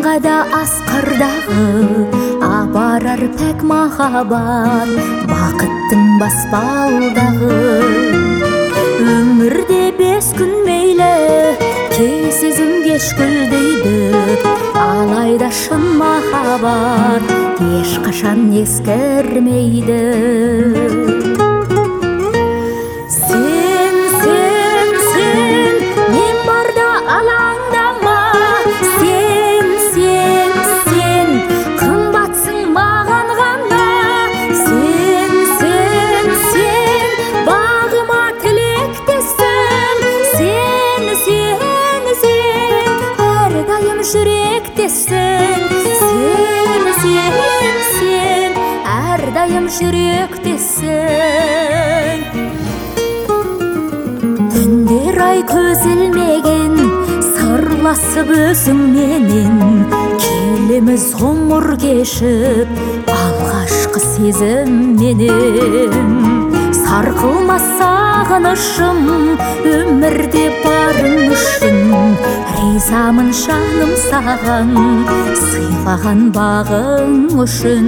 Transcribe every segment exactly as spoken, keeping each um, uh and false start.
да асқардағы апарар пәк махаббат, бақыттың баспалдағы. Өмірде бес күн мейлі, кей сезім кешкіл дейді, алайда шын махаббат ешқашан ескермейді. Жүректесің, сен, сен, сен, әрдайым жүректесің. Түндер ай көзілмеген, сырласып өзіңменен, келеміз ғұмыр кешіп, алғашқы сезімменен. Сарқылмас сағынышым, өмірде барың үшін, ризамын жаным саған, сыйлаған бағың үшін.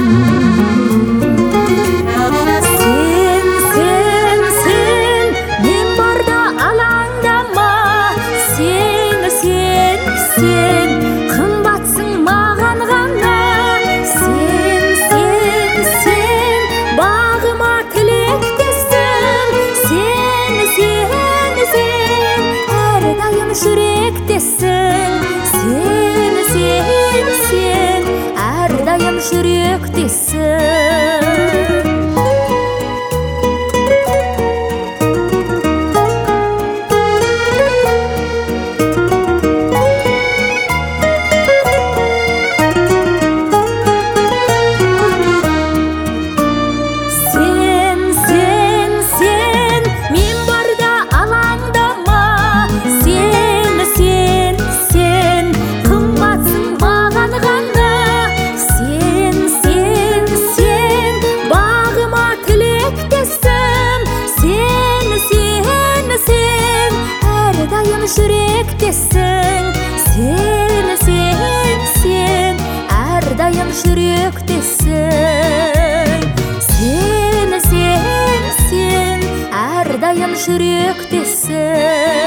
Сен, сен, сен, мен барда алаңдама, сен, сен, сен, қымбатсың маған ғана. Сен, сен, сен, бағыма тілектесің, сен, сен, сен, әрдайым жүректесің, сен, сен, сен, әрдайым жүректесің. Жүректесің, сен, сен, сен, әрдайым жүректесің. Сен, сен, сен, әрдайым жүректесің.